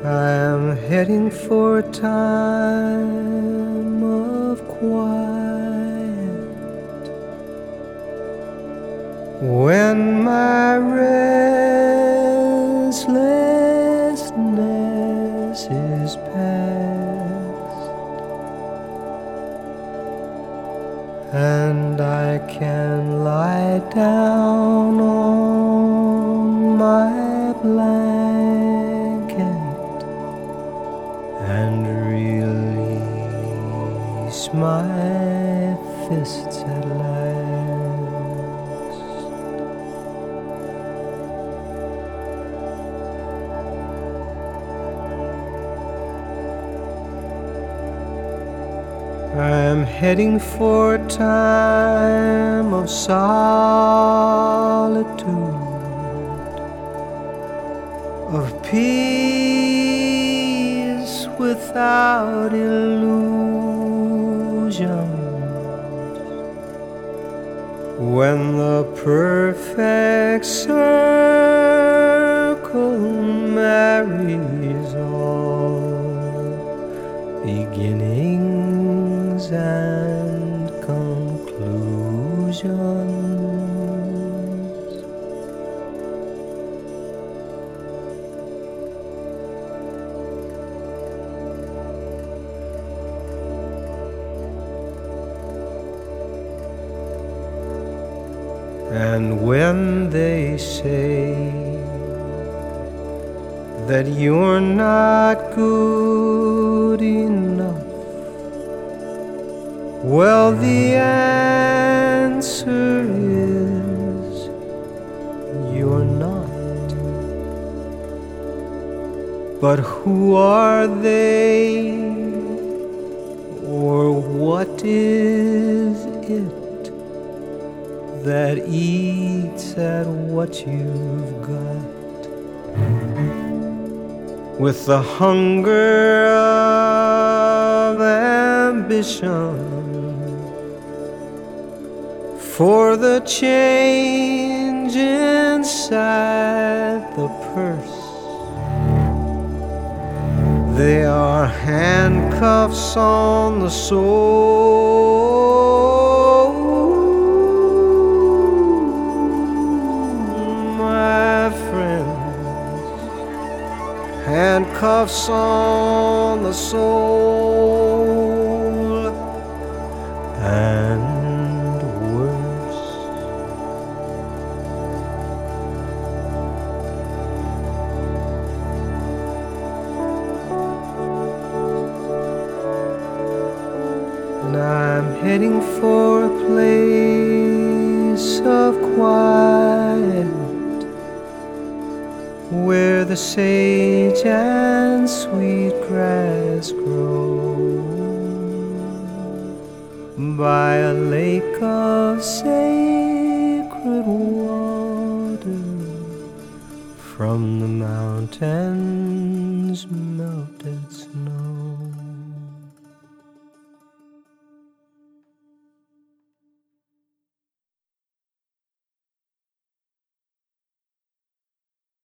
I'm heading for a time of quiet when my restlessness is past and I can lie down on my blanket and release my fists at last. I'm heading for a time of solitude, of peace without illusion, when the perfect circle marries all beginnings and conclusions. And when they say that you're not good enough, well, the answer is you're not. But who are they, or what is it that eats at what you've got with the hunger of ambition for the change inside the purse? They are handcuffs on the soul, my friends, handcuffs on the soul, and worse. And I'm heading for a place of quiet where the sage and sweet grass grow, by a lake of sacred water, from the mountains' melted snow.